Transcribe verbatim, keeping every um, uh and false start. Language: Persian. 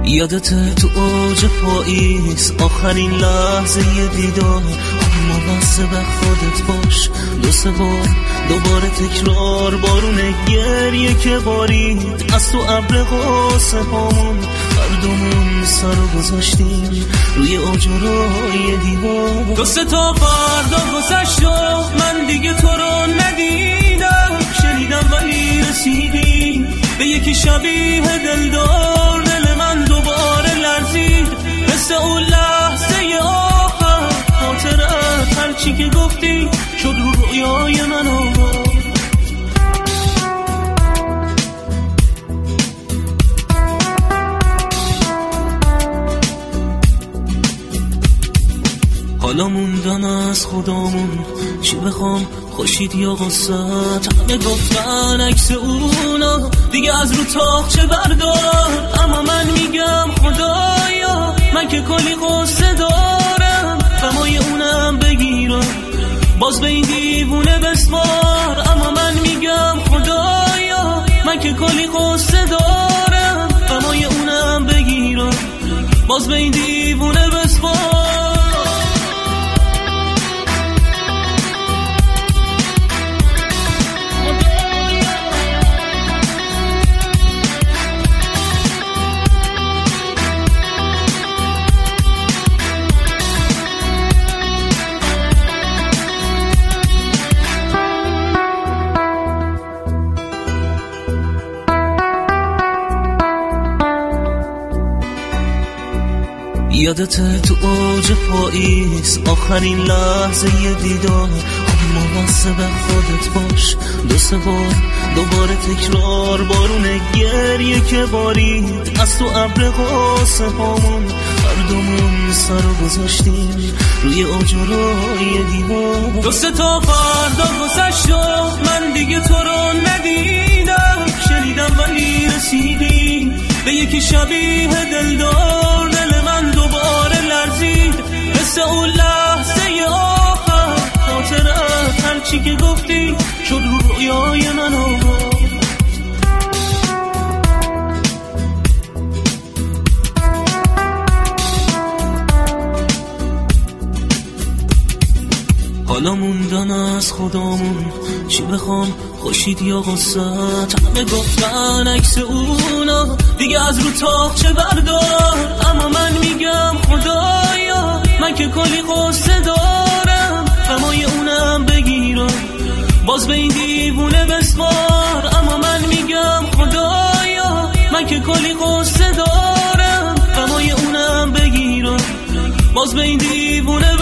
یادت تو اوج پاییز آخرین لحظه دیدار، مواظب خودت باش. دو سه بار دوباره تکرار بارون گریه که بارید از تو ابر قصه هامون، هر دومون سرو گذاشتیم روی آجرای دیوار. دو سه تا فردا گذشت و من دیگه تو رو ندیدم، شنیدم ولی رسیدی به یکی شبیه دلدار. دل من دوباره لرزید مثل اون لحظه آخر، خاطرت هرچی که گفتی شد رو رویای من آورد. حالا موندم از خدامون چی بخوام، خوشید یا غصت. همه گفتن عکس اونا دیگه از رو تاقچه بردار، اما من میگم خدایا من که کلی غصه دارم، غمای اونم بگیرم باز به این دیوونه بسپار. اما من میگم خدایا من که کلی غصه دارم، غمای اونم بگیرم باز به این دیوونه بسپار. یادت تو اوج پاییز آخرین لحظه دیدار، مواظب خودت باش. دو سه بار دوباره تکرار بارون گریه که بارید از تو ابر قصه هامون، هر دومون سرو گذاشتیم روی آجرای دیوار. دو سه تا فردا گذشت و من دیگه تو رو ندیدم، شنیدم ولی رسیدی به یکی شبیه دلدار. دل من دوباره لرزید مثل اون لحظه آخر، خاطرت هرچی که گفتی شد رو رویای من آورد. حالا موندم از خدامون چی بخوام، خوشید یا غصت. همه گفتن عکس اونا دیگه از رو تاقچه بردار، اما من میگم خدایا من که کلی غصه دارم، غمای اونم بگیرم باز به این دیوونه بسپار. اما من میگم خدایا من که کلی غصه دارم، غمای اونم بگیرم باز به این دیوونه